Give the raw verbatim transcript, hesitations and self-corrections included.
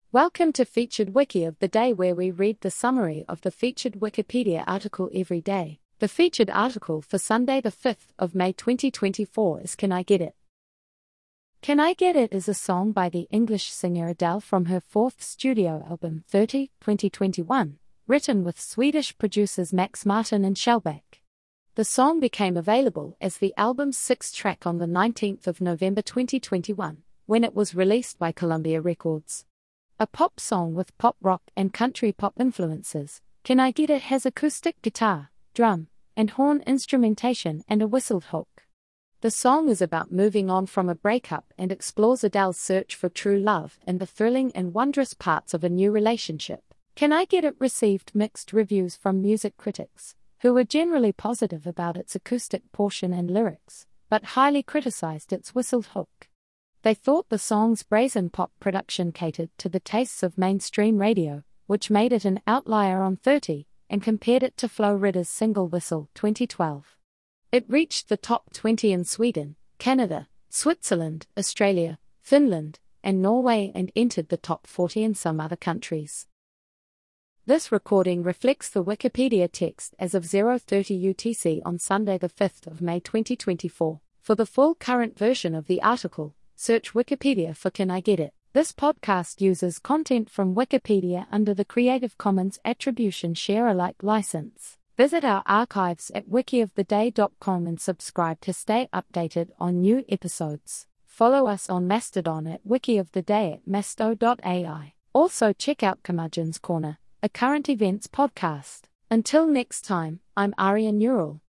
Welcome to Featured Wiki of the Day, where we read the summary of the featured Wikipedia article every day. The featured article for Sunday the fifth of May twenty twenty-four is Can I Get It? Can I Get It is a song by the English singer Adele from her fourth studio album thirty, twenty twenty-one, written with Swedish producers Max Martin and Shellback. The song became available as the album's sixth track on the nineteenth of November twenty twenty-one, when it was released by Columbia Records. A pop song with pop rock and country pop influences, Can I Get It has acoustic guitar, drum, and horn instrumentation and a whistled hook. The song is about moving on from a breakup and explores Adele's search for true love and the thrilling and wondrous parts of a new relationship. Can I Get It received mixed reviews from music critics, who were generally positive about its acoustic portion and lyrics, but highly criticized its whistled hook. They thought the song's brazen pop production catered to the tastes of mainstream radio, which made it an outlier on thirty, and compared it to Flo Rida's single Whistle twenty twelve. It reached the top twenty in Sweden, Canada, Switzerland, Australia, Finland, and Norway, and entered the top forty in some other countries. This recording reflects the Wikipedia text as of zero thirty U T C on Sunday the fifth of May twenty twenty-four. For the full current version of the article, search Wikipedia for Can I Get It? This podcast uses content from Wikipedia under the Creative Commons Attribution Share Alike license. Visit our archives at wiki of the day dot com and subscribe to stay updated on new episodes. Follow us on Mastodon at wikioftheday at masto dot A I. Also check out Curmudgeon's Corner, a current events podcast. Until next time, I'm Aria Neural.